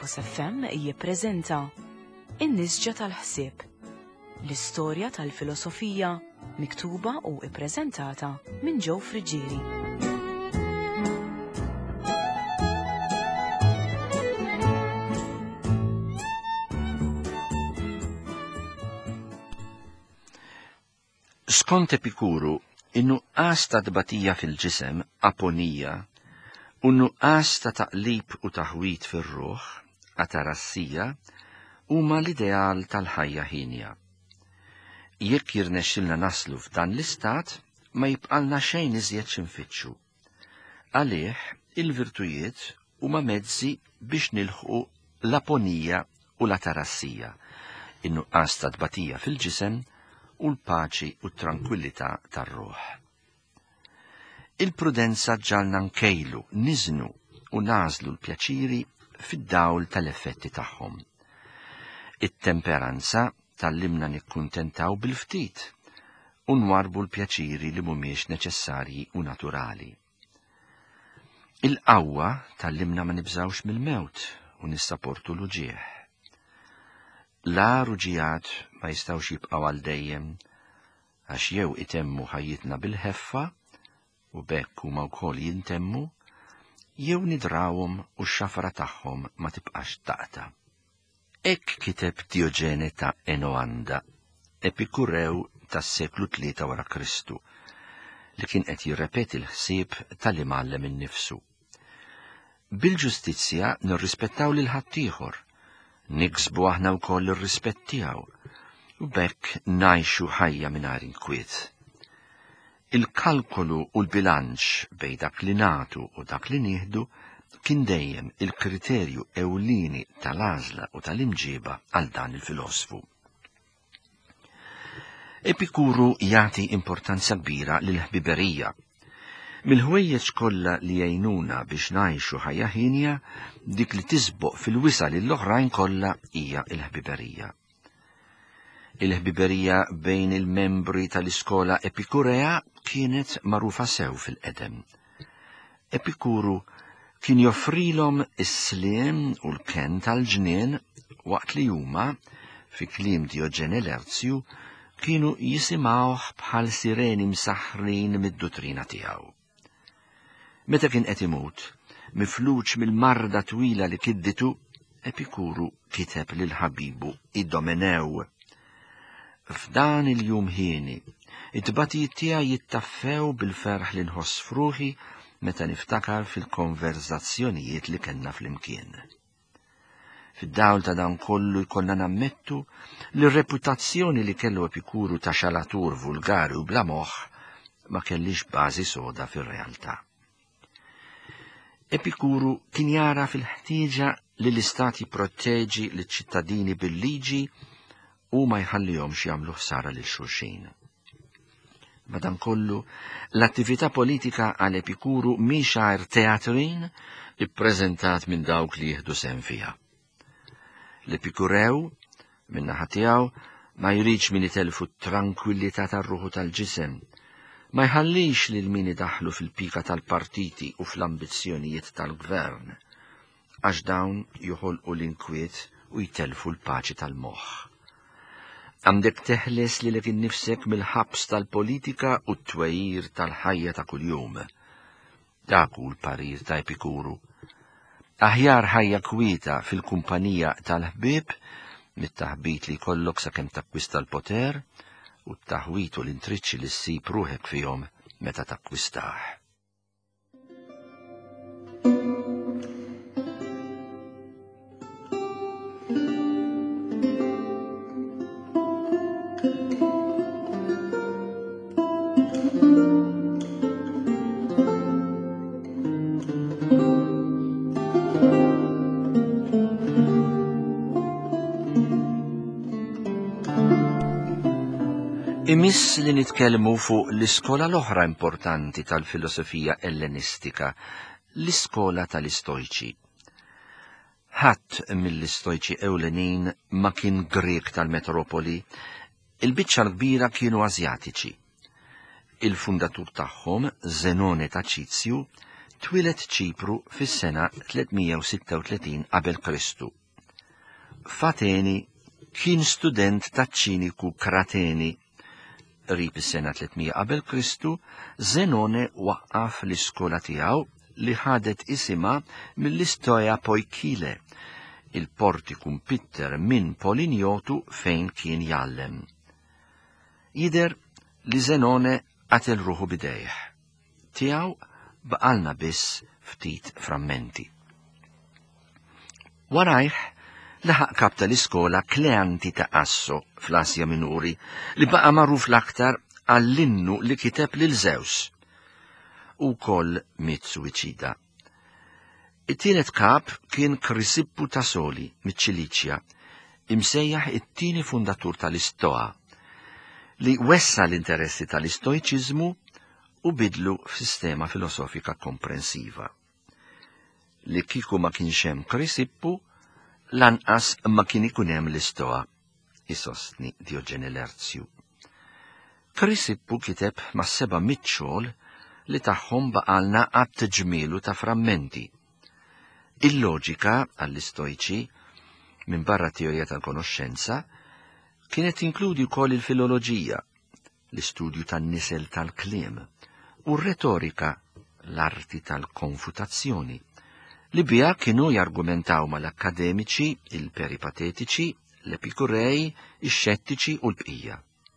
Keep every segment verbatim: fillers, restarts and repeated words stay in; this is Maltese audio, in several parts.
Logos F M jippreżenta In-Nisġa tal-Ħsieb, l-istorja tal-filosofija miktuba u ippreżentata minn Joe Frigieri. Skont Epikuru, in-nuqqas ta' tbatija fil-ġisem, aponija, u n-nuqqas ta' taqlib u taħwit fir-ruħ, atarassija, huma l-ideal tal-ħajja ħinja. Jekk jirnexxilna naslu f'dan l-istat, ma jibqalna xejn iżjed x'infittxu. Għalih il-virtujiet huma mezzi biex nilħqu l-aponija u l-atarassija, in-nuqqas ta' tbatija fil-ġisem u l-paċi u t-tranquillità tar-ruħ. Il-prudenza ġalna nkejlu, niżnu u nażlu l-pjaċiri fid-dawl tal-effetti tagħhom. It-temperanza tallimna nikkuntentaw bil-ftit u nwarbu l-pjaċiri li mhumiex neċessarji u naturali. Il-qawwa tallimna ma nibżawx mill-mewt u nissapportu l-uġieħ. La ruġijat ma jistawx jibqaw għal dejjem, għax jew itemmu ħajjitna bil-ħeffa, u bekk huma wkoll jintemmu, jew nidrawhom u x-xafra tagħhom ma tibqax taqta. Hekk kiteb Diogene ta' Enoanda, Epikurew tas-seklu tlieta wara Kristu, li kien qed jirrepeti l-ħsieb tal-imgħallem innifsu. Bil-ġustizzja nirrispettaw lil ħaddieħor, niksbu aħna wkoll ir-rispett tiegħu, u bekk ngħixu ħajja mingħajr inkwiet. Il-kalkolu u l-bilanċ bejn dak li nagħtu u dak li nieħdu kien dejjem il-kriterju ewlieni tal-għażla u tal-imġiba għal dan il-filosfu. Epikuru jagħti importanza kbira lill-ħbiberija. Mill-ħwejjeġ kollha li jgħinuna biex ngħixu ħajja ħinja, dik li tisboq fil-wisa lill-oħrajn kollha hija l-ħbiberija. Il-ħbiberija bejn il-membri tal-iskola Epikurea kienet magħrufa sew fil-qedem. Epikuru kien joffrilhom is-sliem u l-ken tal-ġnien waqt li huma, fi kliem Diogene Lerziu, kienu jisimgħuh bħal sireni msaħħrin mid-dottrina tiegħu. Meta kien qed imut, mifluġ mill-marda twila li kidditu, Epikuru kiteb lil ħabibu Idomenew. F'dan il-jum ħieni, it-tbatijiet tiegħi jittaffew bil-ferħ li nħoss fruħi meta niftakar fil-konverzazzjonijiet li kellna flimkien. Fid-dawl ta' dan kollu jkollna nammettu li r-reputazzjoni li kellu Epikuru ta' xalatur vulgari u bla moħħ ma kellix bażi soda fir-realtà. Epikuru kien jara fil-ħtieġa li l-istat jipproteġi l-ċittadini bil-liġi u ma jħallihomx jagħmlu ħsara lil xulxin. Madankollu, l-attività politika għal Epikuru mhix għajr teatrin ippreżentat minn dawk li jieħdu sehem fiha. L-Epikurew, minn naħa tiegħu, ma jridx min itelfu t-tranquillità tar-ruħu tal-ġisem, ma jħallix lil min idaħlu fil-pika tal-partiti u fl-ambizzjonijiet tal-gvern, għax dawn joħolqu l-inkwiet u jtelfu l-paċi tal-moħħ. Għandek teħles li lek innifsek mill-ħabs tal-politika u t-twejjir tal-ħajja ta' kuljum. Dak hu l-parir ta' Epikuru. Aħjar ħajja kwieta fil-kumpanija tal-ħbieb, mit-taħbit li jkollok sakemm takkwista l-poter, u t-taħwit u l-intriċċi li ssib ruħek fihom meta takkwistaħ. Imiss li nitkellmu fuq l-iskola l-oħra importanti tal-filosofija ellenistika, l-iskola tal-Istoiċi. Ħadd mill-Istoiċi ewlenin ma kien Grek tal-metropoli, il-biċċa l-kbira kienu Asjatiċi. Il-fundatur tagħhom, Zenone ta' Ċizju, twilet Ċipru fis-sena tlietmija sitta u tletin qabel Kristu Fateni kien student ta' ċiniku Krateni. Rib is-sena tlietmija qabel Kristu, Zenone waqqaf l-iskola tiegħu li ħadet isima mill-istoja Poikile, il-portikum Pitter minn Polinjotu fejn kien jallem. Jider li Zenone għatel ruħu bidejh. Tiegħu baqalna biss ftit frammenti. Warajh laħaq kap tal-iskola Kleanti ta' Asso fl-Asja Minuri li baqa' magħruf l-aktar għall-innu li kiteb lil Zeus u koll mit suwiċida. It-tielet kap kien Krisippu ta' Soli mit-Ċiliċja, imsejjaħ it-tieni fundatur tal-Istoa, li wessa l-interessi tal-Istoiċiżmu u bidlu f'sistema filosofika komprensiva. Li kiku ma kienx hemm Krisippu, lanqas ma kien ikun hemm l-Istoa, isostni Diogene Lerziu. Krisippu kiteb ma' seba' mitxol li tagħhom baqalna qatt ġmielu ta' frammenti. Il-loġika għall-Istoiċi, minn barra teorija tal-konoxxenza, kienet inkludi wkoll il-filoloġija, l-istudju tan-nisel tal-kliem, u r-retorika, l-arti tal-konfutazzjoni, li biha kienu jargumentaw mal-akkademiċi, il-peripatetiċi, l-Epikurei, ix-xettiċi u l-bqija.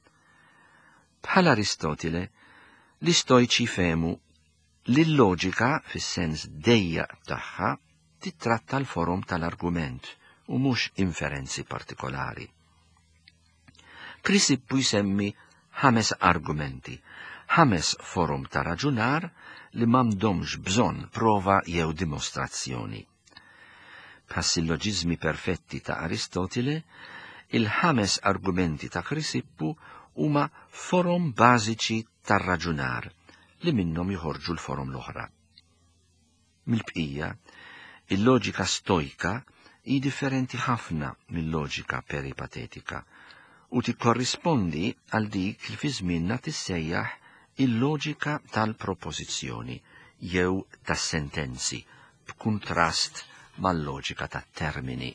Bħal Aristotile, l-Istoiċi fehmu li l-loġika fis-sens dejjaq tagħha titratta l-forum tal-argument u mhux inferenzi partikolari. Krisippu jsemmi ħames argumenti, ħames forum ta' raġunar li m'għandhomx bżonn prova jew dimostrazzjoni. Bħas-silloġiżmi perfetti ta' Aristotile, il-ħames argumenti ta' Krisippu huma forum bażiċi tar-raġunar li minnhom joħorġu l-forum l-oħra. Mill-bqija, il-loġika stoika hi differenti ħafna mill-loġika peripatetika u tikkorrispondi għal dik li fi żmienna tissejjaħ il-loġika tal-propożizzjoni jew tas-sentenzi b'kuntrast mal-loġika tat-termini.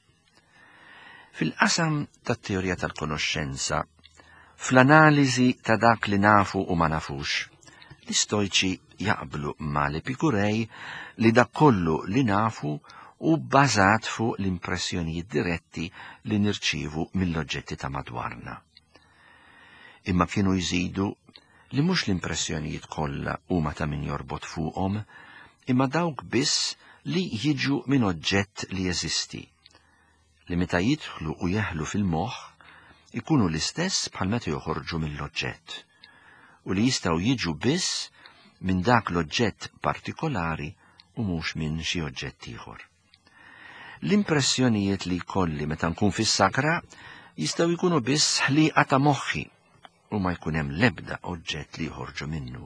Fil-qasam tat-teorija tal-konoxxenza, fl-analiżi ta' dak li nafu u ma nafux, l-Istoiċi jaqblu mal-Epikurei li dak kollu li nafu u bbażat fuq l-impressjonijiet diretti li nirċievu mill-oġġetti ta' madwarna. Imma kienu jżidu li mhux l-impressjonijiet kollha huma ta' min jorbot fuqhom, imma dawk biss li jiġu minn oġġett li jeżisti, li meta jidħlu u jeħlu fil-moħħ ikunu l-istess bħal meta joħorġu mill-oġġett, u li jistgħu jiġu biss minn dak l-oġġett partikolari u mhux minn xi oġġett ieħor. L-impressjonijiet li jkolli meta nkun fis-sakra jistgħu jkunu biss ħliqa ta' moħħi u ma jkun hemm l-ebda oġġett li jħorġu minnu.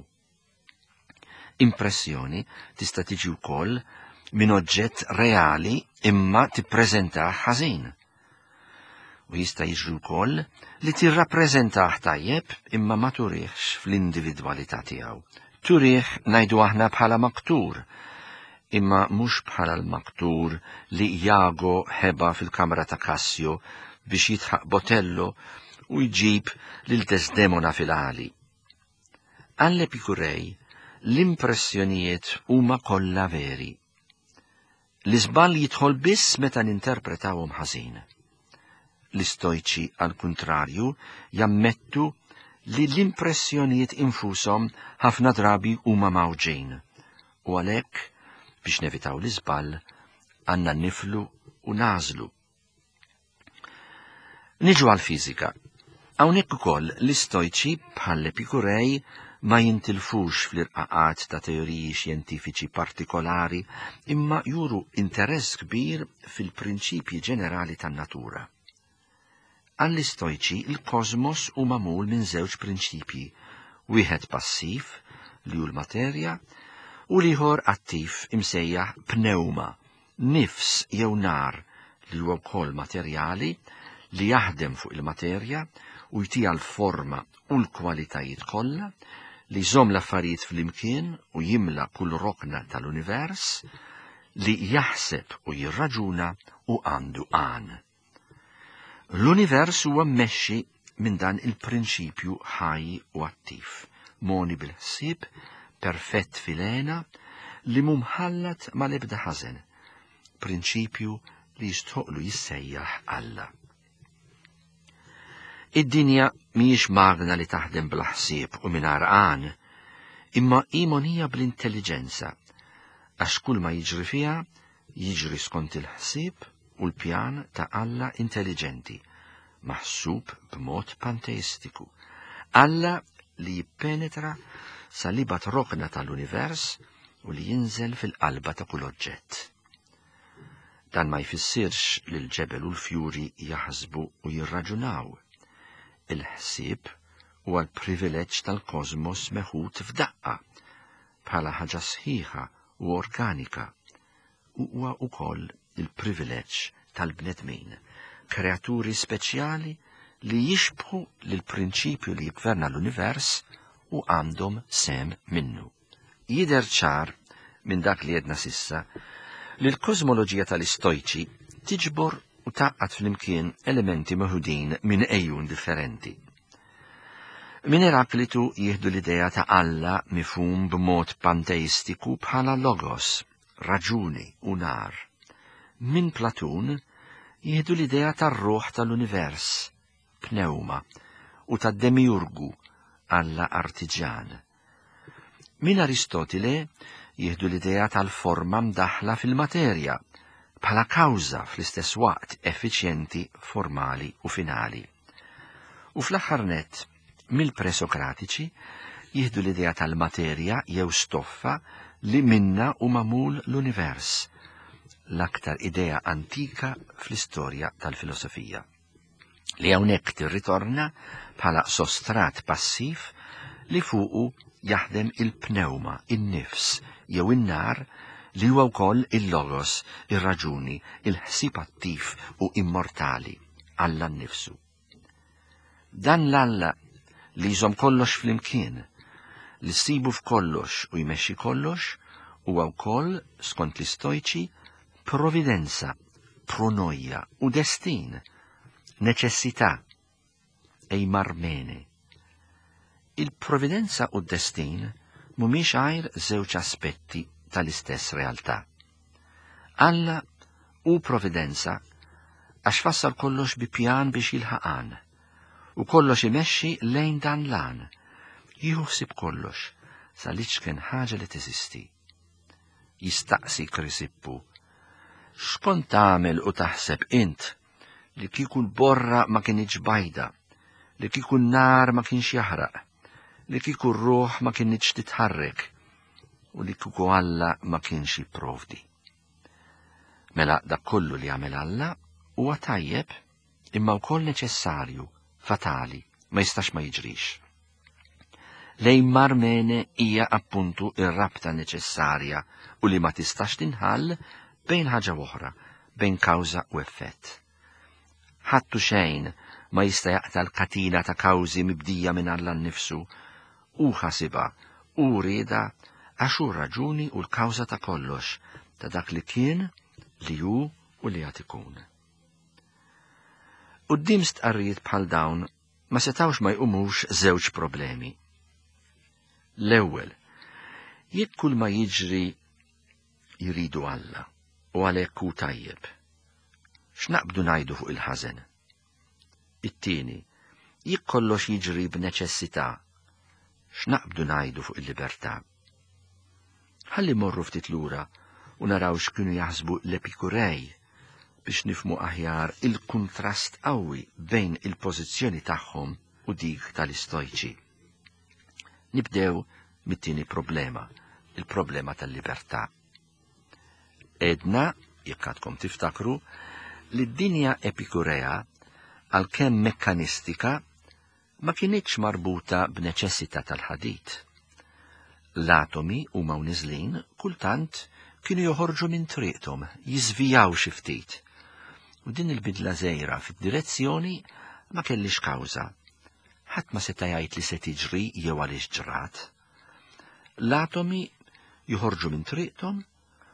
Impressjoni tista' tiġi wkoll minn oġġett reali imma tippreżentah ħażin. U jista' jiġri wkoll li tirrappreżentah tajjeb imma ma turihx fl-individwalità tiegħu. Turih ngħidu aħna bħala maktur, imma mhux bħala l-maktur li Jago ħeba fil-kamra ta' Cassio biex jitħaq Botello u jġib lil Desdemona fil-għali. Għall-Epikurei l-impressjonijiet huma kollha veri. L-iżball jidħol biss meta ninterpretawhom ħażin. L-Istoiċi għal kuntrarju jammettu li l-impressjonijiet infushom ħafna drabi huma mawġin u għalhekk biex nevitaw l-iżball għandna niflu u nażlu. Niġu għal-fiżika. Hawnhekk ukoll l-Istoiċi bħall-Epikurei ma jintilfux fl-irqaqat ta' teoriji xjentifiċi partikolari imma juru interess kbir fil-prinċipji ġenerali tan-natura. Għall-Istoiċi il-kosmos u mamul minn żewġ prinċipji, wieħed passiv li hu l-materja u liħor attiv imsejjaħ pneuma, nifs jew nar li huwa wkoll materjali li jaħdem fuq il-materja u jtija l-forma u l-kwalitajiet kollha li jżomm l-affarijiet fl-imkien u jimla kull rokna tal-univers li jaħseb u jirraġuna u għandu għan. L-univers huwa mmexxi minn dan il-prinċipju ħaj u attiv, moni bil-ħsieb, perfett fil-għena, li mumħallat mal-ebda ħażen, prinċipju li jistħoqlu jissejjaħ Alla. Id-dinja mhijiex magna li taħdem bl-ħsieb u mingħajr għan, imma imonija bl-intelligenza, għax kull ma jiġri fiha jiġri skont il-ħsieb u l-pjan ta' Alla intelligenti, maħsub b'mod panteistiku. Alla li jippenetra sal-libat rokna tal-univers u li jinżel fil-qalba ta' kull oġġett. Dan ma jfissirx li l-ġebel u l-fjuri jaħsbu u jirraġunaw. Il-ħsieb huwa l-privileġġ tal-kosmos meħud f'daqqa bħala ħaġa sħiħa u organika, u huwa wkoll il-privileġġ tal-bnedmin, kreaturi speċjali li jixbħu lill-prinċipju li jgverna l-univers u għandhom sem minnu. Jidher ċar minn dak li jedna sissa li l-kosmoloġija tal-istojċi tiġbor u taqqat fl-imkien elementi meħudin minn ejjun differenti. Min Heraklitu jieħdu l-idea ta' Alla mifhum b'mod panteistiku bħala logos, raġuni u nar. Min Platun jieħdu l-idea tar-ruħ tal-univers, pneuma, u tad-demiurgu, Alla artiġjan. Min Aristotile jieħdu l-idea tal-forma mdaħla fil-materja, bħala kawża fl-istess waqt effiċjenti, formali u finali. U fl-aħħar nett, mill-presokratiċi jieħdu l-idea tal-materja jew stoffa li minna u mamul l-univers, l-aktar idea antika fl-istorja tal-filosofija, li hawnhekk tirritorna bħala sostrat passiv li fuqu jaħdem il-pneuma, in-nifs jew in-nar li huwa wkoll il-logos, ir-raġuni, il-ħsieb attiv u immortali, Alla nnifsu. Dan l-Alla li jżomm kollox flimkien, li ssibu f'kollox u jmexxi kollox, huwa wkoll, skont l-istojċi, providenza, pronoja u destin, neċessità, ejmarmene. Il-providenza u d-destin mhumiex għajr żewġ aspetti tal-istess realtà. Alla u providenza għax fassal kollox bi pjan biex jilħaqan, u kollox imexxi lejn dan lan, jieħu ħsieb kollox sa li kien ħaġa li teżisti. Jistaqsi Krisippu, x'kont tagħmel u taħseb int li kieku l-borra ma kienx bajda, li kieku n-nar ma kienx jaħraq, li kieku r-ruħ ma kienx titħarrek, u li kieku Alla ma kienx jipprovdi. Mela dak kollu li għamel Alla huwa tajjeb imma wkoll neċessarju, fatali, ma jistax ma jiġrix. L-ejmarmene hija appuntu ir-rabta neċessarja u li ma tistax tinħall bejn ħaġa oħra, bejn kawża u effett. Ħattu xejn ma jista' jaqta' l-katina ta' kawżi mibdija minn Alla nnifsu, u ħasiba, u rieda għax hu raġuni u l-kawża ta' kollox, ta' dak li kien, li hu u li għad ikun. Quddiem stqarrijiet bħal dawn ma setawx ma jqumux żewġ problemi. L-ewwel, jekk kull ma jiġri jridu Alla u għalhekk hu tajjeb, x'naqbdu ngħidu fuq il-ħażen? It-tieni, jekk kollox jiġri b'neċessità, x'naqbdu ngħidu fuq il-libertà? Ħalli morru ftit lura u naraw x'kienu jaħsbu l-Epikurej biex nifmu aħjar il-kuntrast qawwi bejn il-pożizzjoni tagħhom u dik tal-istojċi. Nibdew mit-tieni problema, il-problema tal-libertà. Edna, jekk għadkom tiftakru, li d-dinja Epikurea għalkemm mekkanistika ma kienitx marbuta b'neċessità tal-ħadid. L-atomi huma niżlin kultant kienu joħorġu minn triqthom, jiżvijaw xi ftit. U din il-bidla żgħira fid-direzzjoni ma kellix kawża. Ħadd ma seta' jgħid li se tiġri jew għaliex ġrat. L-atomi joħorġu minn triqthom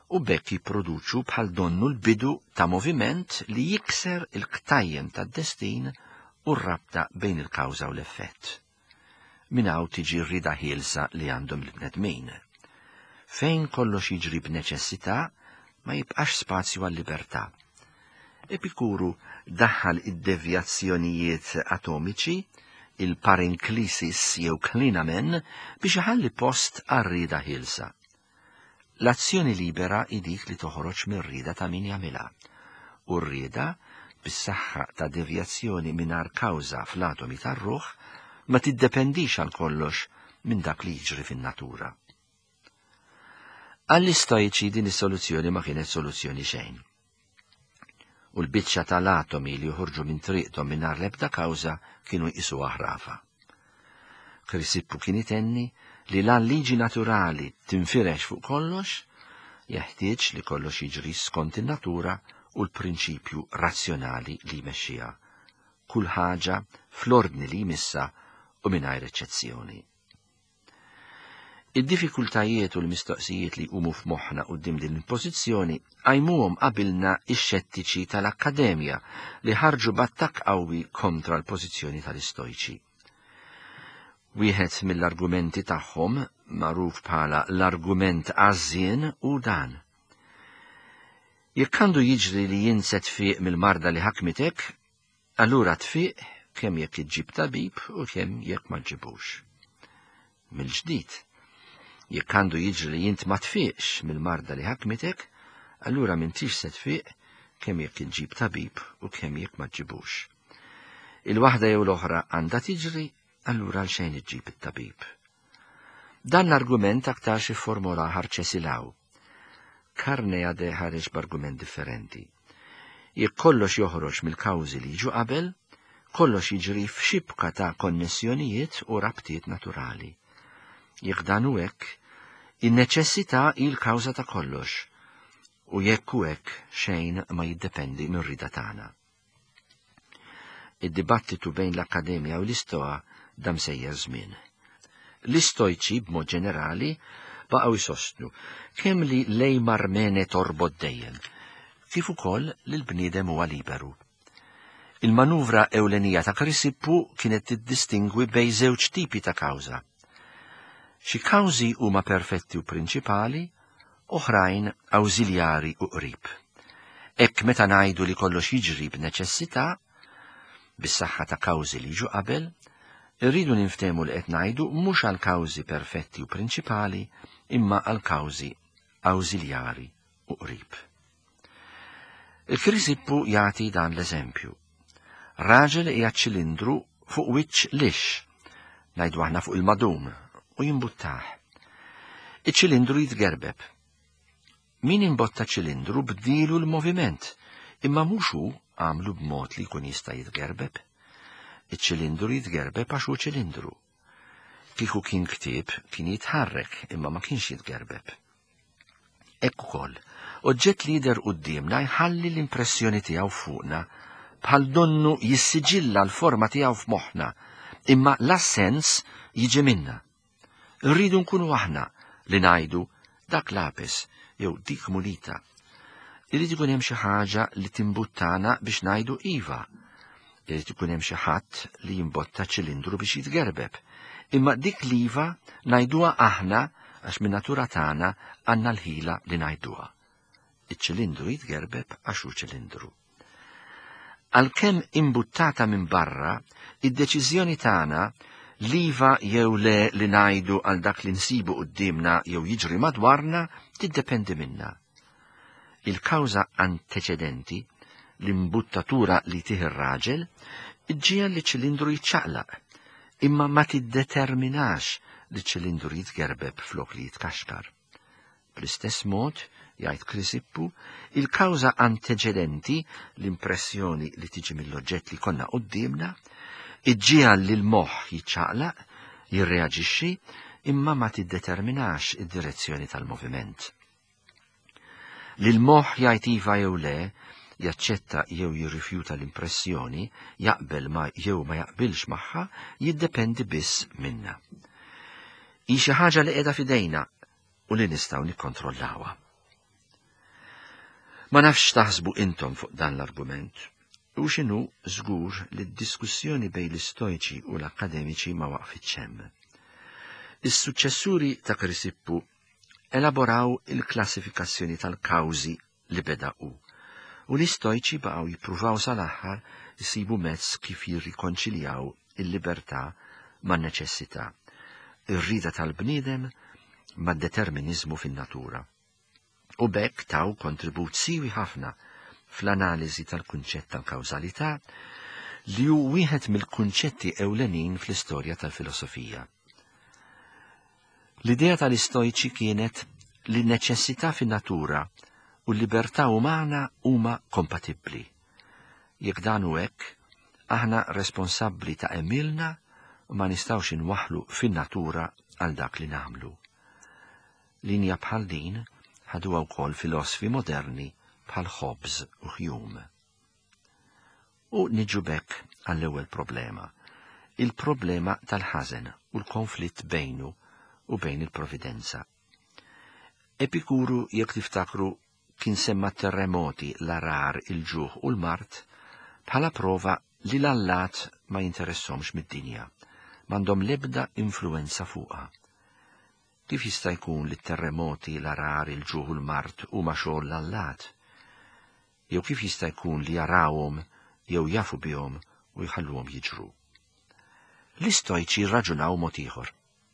u bekk jipproduċu bħal donnu l-bidu ta' moviment li jikser il-qtajjem tad-destin u r-rabta bejn il-kawża u l-effett. Min hawn tiġi rrida ħielsa li għandhom l-bnedmin. Fejn kollox jiġri b'neċessità ma jibqax spazju għall-libertà. Epikuru daħħal id-devjazzjonijiet atomiċi, il-parinklisis jew klinamen biex iħalli post għar-rida ħielsa. L-azzjoni libera idik li toħroġ mir-rida ta' min jagħmilha. U r-rieda bis-saħħa ta' devjazzjoni mingħajr kawża fl-atomi tar-ruħ ma tiddependix għal kollox minn dak li jiġri fin-natura. Għall-istoiċi din is-soluzzjoni ma kienet soluzzjoni xejn. U l-biċċa tal-atomi li joħorġu minn triqthom mingħajr l-ebda kawża kienu jqisu ħrafa. Krisippu kien itenni li la liġi naturali tinfirex fuq kollox, jeħtieġ li kollox jiġri skont in-natura u l-prinċipju razzjonali li jmexxiha. Kull ħaġa fl-ordni li jmissa u mingħajr eċċezzjoni. Id-diffikultajiet u l-mistoqsijiet li jqumu f'moħħna quddiem din il-pożizzjoni għajmuhom qabilna ix-xettiċi tal-Akkademja li ħarġu b'attakk qawwi kontra l-pożizzjoni tal-Istoiċi. Wieħed mill-argumenti tagħhom magħruf bħala l-argument għażien u dan. Jekk għandu jiġri li jinset tfiq mill-marda li ħakmitek, allura tfiq kemm jekk iġġib tabib u kemm jekk ma ġġibux. Mill-ġdid, jekk għandu jiġri li jint ma tfiqx mill-marda li ħakmitek, allura m'intix se tfiq kemm jekk iġġib tabib u kemm jekk ma ġġibux. Il-waħda jew l-oħra għandha tiġri, allura għal xejn iġġib it-tabib. Dan l-argument aktar xi formula ħarċesilaw. Carneade ħareġ b'argument differenti. Jekk kollox joħroġ mill-kawżi li jiġu qabel, kollox jiġri f'xibka ta' konnessjonijiet u rabtiet naturali. Jekk dan hu hekk, in-neċessità hi l-kawża ta' kollox, u jekk hu hekk xejn ma jiddependi mir-rida tagħna. Id-dibattitu bejn l-Akkademja u l-Istoa dam sejjer żmien. L-Istoiċi b'mod ġenerali baqgħu jsostnu kemm li lejmar mene torbod dejjem, kif ukoll li l-bniedem huwa liberu. Il-manuvra ewlenija ta' Krisippu kienet tiddistingwi bejn żewġ tipi ta' kawża. Xi kawżi huma perfetti u prinċipali, oħrajn awżiljari u qrib. Hekk meta ngħidu li kollox jiġri b'neċessità, bis-saħħa ta' kawżi li jiġu qabel, irridu ninftehmu li qed ngħidu mhux għal kawżi perfetti u prinċipali, imma għal kawżi awżiljari u qrib. Il-Krisippu jagħti dan l-eżempju. Raġel qiegħed ċilindru fuq wiċċ lix, ngħidu aħna fuq il-madum, u jimbuttaħ. Iċ-ċilindru jitgerbeb. Min imbotta ċilindru bdielu l-moviment, imma mhux hu għamlu b'mod li jkun jista' jitgerbeb. Iċ-ċilindru jitgerbeb għax hu ċilindru. Kieku kien ktieb kien jitħarrek imma ma kienx jitgerbeb. Hekk ukoll, oġġett li jidher qudiemna jħalli l-impressjoni tiegħu fuqna bħal donnu jissiġilla l-forma tiegħu f'moħħna, imma l-assens jiġi minna. Rridu nkunu aħna li ngħidu dak lapis jew dik mulita. Irid ikun hemm xi ħaġa li timbuttana biex ngħidu iva. Irid ikun hemm xi ħadd li jimbotta ċilindru biex jitgerbeb. Imma dik l-iva ngħiduha aħna għax min natura tagħna għandna l-ħila li ngħiduha. Iċ-ċilindru jitgerbeb għax hu ċilindru. Għalkemm imbuttata minn barra, id-deċiżjoni tagħna l-iva jew le li ngħidu għal dak li nsibu qudiemna jew jiġri madwarna tiddependi minna. Il-kawża anteċedenti, l-imbuttatura li tih ir-raġel, iġġiegħel li ċilindru jiċċaqlaq, imma ma tiddeterminax li ċilindru jitgerbeb flok li jitkaxkar. Bl-istess mod, jgħid Krisippu, il-kawża anteċedenti, l-impressjoni li tiġi mill-oġġett li konna qudiemna, iġġiegħel li l-moħħ jiċċaqlaq, jirreaġixxi, imma ma tiddeterminax id-direzzjoni tal-moviment. Li l-moħħ jgħid iva jew le, jaċċetta jew jirrifjuta l-impressjoni, jaqbel ma jew ma jaqbilx magħha, jiddependi biss minna. Hi xi ħaġa li qiegħda f'idejna u li nistgħu nikkontrollawha. Ma nafx taħsbu intom fuq dan l-argument, u xinu żgur li d-diskussjoni bejn l-istoiċi u l-akademiċi ma waqfitx hemm. Is-suċċessuri ta' Krisippu elaboraw il-klassifikazzjoni tal-kawżi li bedaqu, u l-istoiċi baqgħu jippruvaw sal-aħħar jisibu mezz kif jirrikonċiljaw il-libertà man-neċessità, ir-rida tal-bniedem mad-determinizmu fin-natura. U bekk taw kontribut siwi ħafna fl-analiżi tal-kunċett tal-kawżalità li hu wieħed mill-kunċetti ewlenin fl-istorja tal-filosofija. L-idea tal-istoiċi kienet li n-neċessità fin-natura u l-libertà umana huma kompatibbli. Jekk dan hu hekk, aħna responsabbli ta' emilna u ma nistgħux inwaħħlu fin-natura għal dak li nagħmlu. Linja bħal din ħadu wkoll filosofi moderni bħal Hobbes u Hume. U niġu bekk għall-ewwel problema, il-problema tal-ħażen u l-konflitt bejnu u bejn il-providenza. Epikuru, jekk tiftakru, kien semma terremoti, l-arar, il-ġuħ u l-mart bħala prova li l-allat ma jinteressomx mid-dinja, m'għandhom l-ebda influenza fuqha. Kif jista' jkun li t-terremoti, l-arar, il-ġuħ u l-mart huma xogħol l-allat? Jew kif jista' jkun li jarawhom jew jafu bihom u jħalluhom jiġru? L-istoiċi rraġunaw mod ieħor.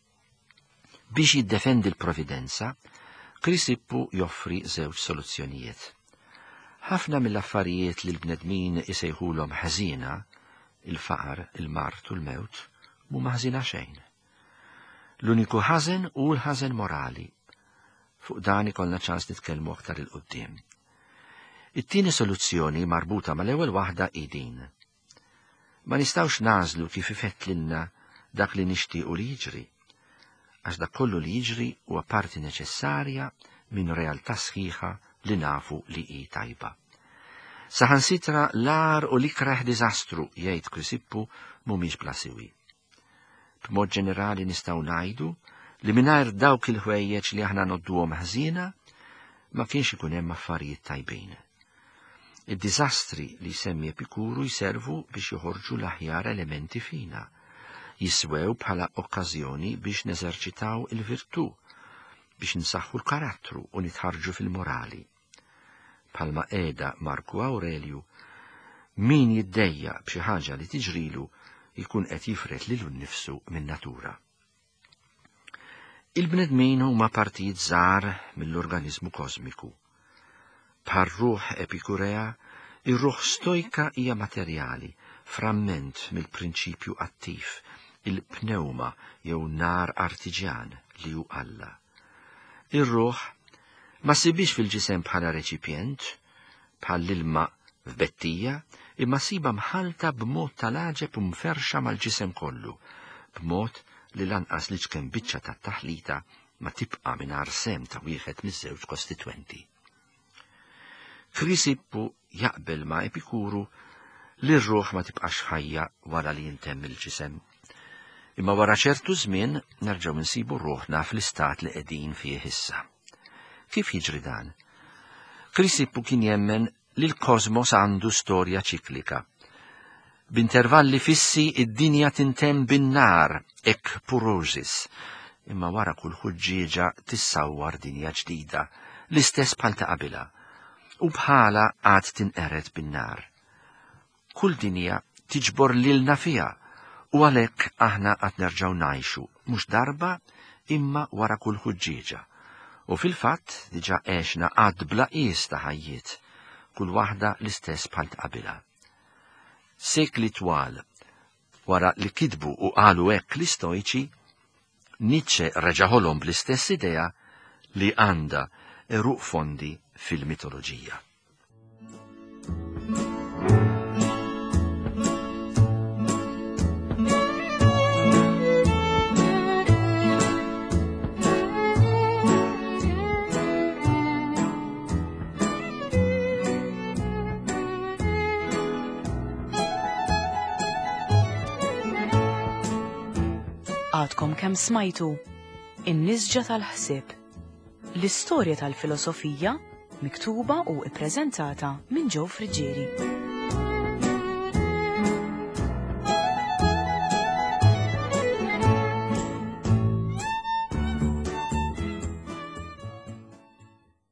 Biex jiddefendi l-providenza, Krisippu joffri żewġ soluzzjonijiet. Ħafna mill-affarijiet li l-bnedmin isejħulhom ħażina, il-faqar, il-mart u l-mewt, mhuma ħażina xejn. L-uniku ħażen u l-ħażen morali. Fuq dan ikollna ċans nitkellmu aktar il-qudiem. It-tieni soluzzjoni marbuta mal-ewwel waħda hi din. Ma nistgħux nażlu kif ifettlilna dak li nixtiequ li jiġri, għax dak kollu li jiġri huwa parti neċessarja minn realtà sħiħa li nafu li hi tajba. Saħansitra l-ar u l-ikraħ diżastru jgħid Krisippu mhumiex bla siwi. B'mod ġenerali nistgħu ngħidu li mingħajr dawk il-ħwejjeġ li aħna nodduhom ħażina ma kienx ikun hemm affarijiet tajbin. Id-diżastri li jsemmi Epikuru jservu biex joħorġu l-aħjar elementi fina, jiswew bħala okkażjoni biex neżerċitaw il-virtù, biex nsaħħu l-karattru u nitħarġu fil-morali. Bħalma qiegħda Marku Aurelju, min jiddejja b'xi ħaġa li tiġrilu jkun qed jifret lilu nnifsu minn natura. Il-bnedmin huma partijiet żgħar mill-organizmu kosmiku. Bħal ruħ Epikurea, ir-ruħ stoika hija materjali, framment mill-prinċipju attiv, il-pneuma jew nar artiġjan li hu Alla. Ir-ruħ ma sibix fil-ġisem bħala reċipjent, bħal l-ilma f'bettija, imma siba mħalta b'mod tal-aġeb u mferxa mal-ġisem kollu, b'mod li lanqas li ċkem biċċa tat-taħlita ma tibqa' mingħajr sem ta' wieħed miż-żewġ kostitwenti. Krisippu jaqbel ma' Epikuru li r-ruħ ma tibqax ħajja wara li jintemm il-ġisem. Imma wara ċertu żmien nerġgħu nsibu ruħna fl-istat li qegħdin fih issa. Kif jiġri dan? Krisippu kien jemmen li l-kosmos għandu storja ċiklika. B'intervalli fissi id-dinja tintemm bin-nar, ek purosis, imma wara kull ħuġġieġa tissawwar dinja ġdida, l-istess bħal ta' qabilha, u bħala għad tinqered bin-nar. Kull dinja tiġbor lilna fiha, u għalhekk aħna qed nerġgħu ngħixu, mhux darba imma wara kull ħuġġieġa. U fil-fatt diġà għexna għad bla qies ta' ħajjiet, kull waħda l-istess bħal qabilha. Sekli twal, wara li kitbu u qalu hekk l-istoiċi, Nietzsche reġaħolhom bl-istess idea li għandha eruq fondi fil-mitoloġija. Għadkom kemm smajtu in-nisġa tal-ħsieb, l-istorja tal-filosofija miktuba u ippreżentata minn Joe Friġġieri.